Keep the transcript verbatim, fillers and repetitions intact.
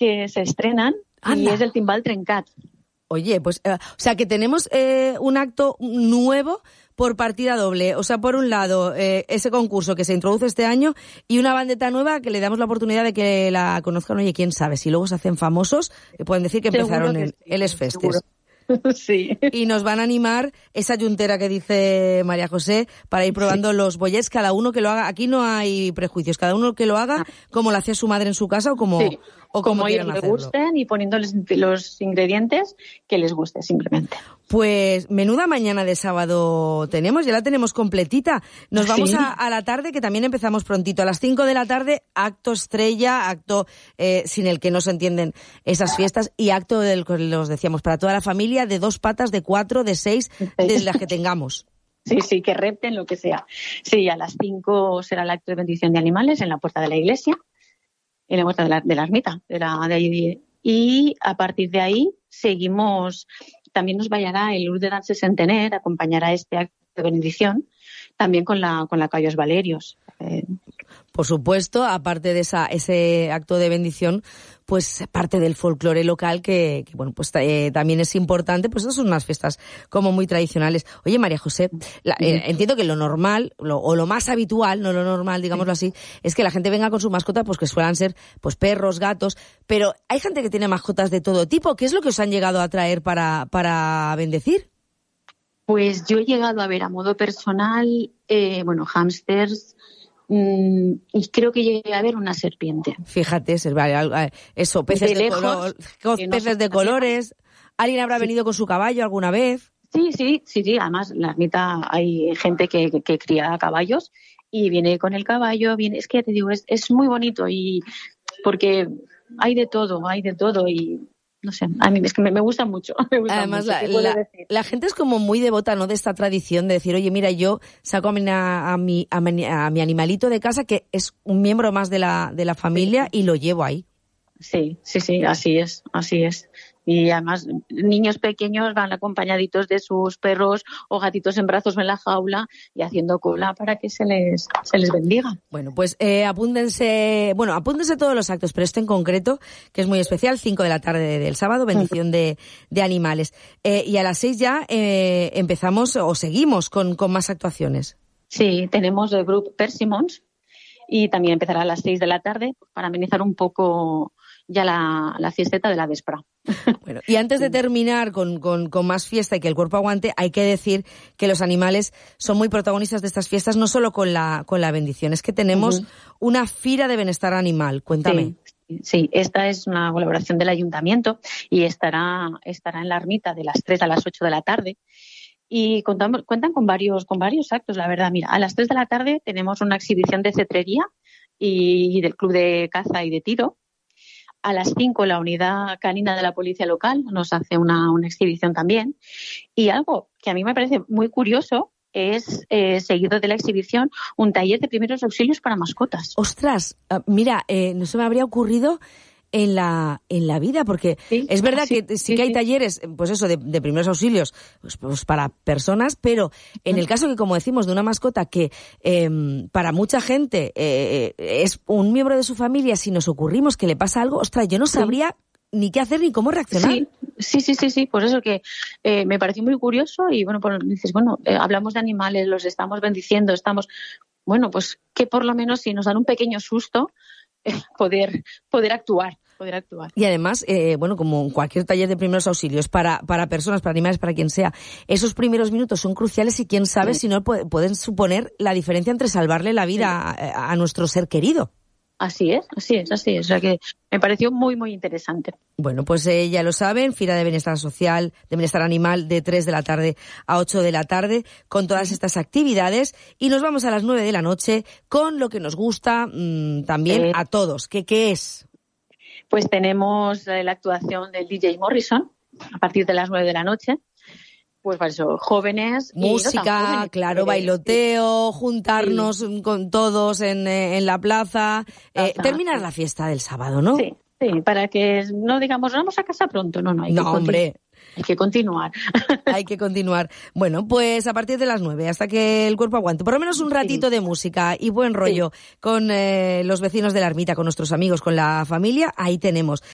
que se estrenan. Anda. Y es el Timbal Trencat. Oye, pues, eh, o sea, que tenemos eh, un acto nuevo por partida doble. O sea, por un lado, eh, ese concurso que se introduce este año y una bandeta nueva que le damos la oportunidad de que la conozcan. Oye, quién sabe, si luego se hacen famosos, eh, pueden decir que empezaron en sí, el Esfestes. Sí. Y nos van a animar esa yuntera que dice María José para ir probando sí. los bollets, cada uno que lo haga. Aquí no hay prejuicios, cada uno que lo haga como lo hacía su madre en su casa o como, sí. o como, como ellos les gusten y poniéndoles los ingredientes que les guste simplemente. Pues menuda mañana de sábado tenemos, ya la tenemos completita. Nos vamos sí. a, a la tarde, que también empezamos prontito. A las cinco de la tarde, acto estrella, acto eh, sin el que no se entienden esas fiestas y acto del que los decíamos para toda la familia, de dos patas, de cuatro, de seis, de las que tengamos. Sí, sí, que repten lo que sea. Sí, a las cinco será el acto de bendición de animales en la puerta de la iglesia, en la puerta de la, de la ermita. De la, de ahí, y a partir de ahí seguimos. También nos bailará el Ur de Danse Centener, acompañará este acto de bendición, también con la con la Cayos Valerios. Eh. Por supuesto, aparte de esa ese acto de bendición, pues parte del folclore local que, que bueno, pues eh, también es importante, pues esas son unas fiestas como muy tradicionales. Oye, María José, la, eh, entiendo que lo normal, lo, o lo más habitual, no lo normal, digámoslo así, es que la gente venga con su mascota, pues que suelan ser pues perros, gatos, pero hay gente que tiene mascotas de todo tipo. ¿Qué es lo que os han llegado a traer para, para bendecir? Pues yo he llegado a ver a modo personal, eh, bueno, hámsters, mmm, y creo que llegué a ver una serpiente. Fíjate, eso, peces de, de, lejos, color, peces no de colores. ¿Alguien habrá sí. venido con su caballo alguna vez? Sí, sí, sí, sí. Además, en la ermita hay gente que, que, que cría caballos y viene con el caballo. Viene, es que ya te digo, es, es muy bonito y porque hay de todo, hay de todo y... No sé, a mí es que me, me gusta mucho. Me gusta Además, mucho, la, la, la gente es como muy devota, ¿no?, de esta tradición de decir, oye, mira, yo saco a mi, a mi, a mi, a mi animalito de casa, que es un miembro más de la, de la familia, sí. y lo llevo ahí. Sí, sí, sí, así es, así es. Y además, niños pequeños van acompañaditos de sus perros o gatitos en brazos en la jaula y haciendo cola para que se les se les bendiga. Bueno, pues eh, apúntense, bueno, apúntense todos los actos, pero este en concreto, que es muy especial, cinco de la tarde del sábado, bendición de, de animales. Eh, y a las seis ya eh, empezamos o seguimos con, con más actuaciones. Sí, tenemos el grupo Persimmons y también empezará a las seis de la tarde para amenizar un poco ya la, la fiesteta de la véspera. Bueno, y antes de terminar con, con, con más fiesta y que el cuerpo aguante, hay que decir que los animales son muy protagonistas de estas fiestas, no solo con la, con la bendición, es que tenemos uh-huh. una fira de bienestar animal. Cuéntame. Sí, sí, esta es una colaboración del ayuntamiento y estará, estará en la ermita de las tres a las ocho de la tarde. Y contamos, cuentan con varios, con varios actos, la verdad. Mira, a las tres de la tarde tenemos una exhibición de cetrería y, y del club de caza y de tiro. A las cinco la unidad canina de la policía local nos hace una, una exhibición también. Y algo que a mí me parece muy curioso es, eh, seguido de la exhibición, un taller de primeros auxilios para mascotas. ¡Ostras! Uh, mira, eh, no se me habría ocurrido en la en la vida, porque sí, es verdad sí, que sí, sí que hay sí. talleres, pues eso, de, de primeros auxilios pues, pues para personas, pero en el caso que, como decimos, de una mascota que eh, para mucha gente eh, es un miembro de su familia, si nos ocurrimos que le pasa algo, ostras, yo no sabría sí. ni qué hacer ni cómo reaccionar. Sí, sí, sí, sí, sí. Por eso que eh, me pareció muy curioso y bueno, pues dices, bueno, eh, hablamos de animales, los estamos bendiciendo, estamos, bueno, pues que por lo menos si nos dan un pequeño susto, eh, poder poder actuar. Poder actuar. Y además, eh, bueno, como cualquier taller de primeros auxilios, para, para personas, para animales, para quien sea, esos primeros minutos son cruciales y quién sabe sí. si no puede, pueden suponer la diferencia entre salvarle la vida sí. a, a nuestro ser querido. Así es, así es, así es. O sea que me pareció muy, muy interesante. Bueno, pues eh, ya lo saben, Fira de Bienestar Social, de Bienestar Animal, de tres de la tarde a ocho de la tarde, con todas estas actividades. Y nos vamos a las nueve de la noche con lo que nos gusta mmm, también eh. a todos. ¿Qué, qué es? Pues tenemos eh, la actuación del D J Morrison a partir de las nueve de la noche. Pues para eso, jóvenes. Música, y no jóvenes, claro, bailoteo, juntarnos sí. con todos en, en la plaza. Eh, terminar la fiesta del sábado, ¿no? Sí, sí, para que no digamos, vamos a casa pronto. No, no, hay no, que hombre. Hay que continuar. Hay que continuar. Bueno, pues a partir de las nueve, hasta que el cuerpo aguante. Por lo menos un ratito sí. de música y buen rollo sí. con eh, los vecinos de la ermita, con nuestros amigos, con la familia. Ahí tenemos.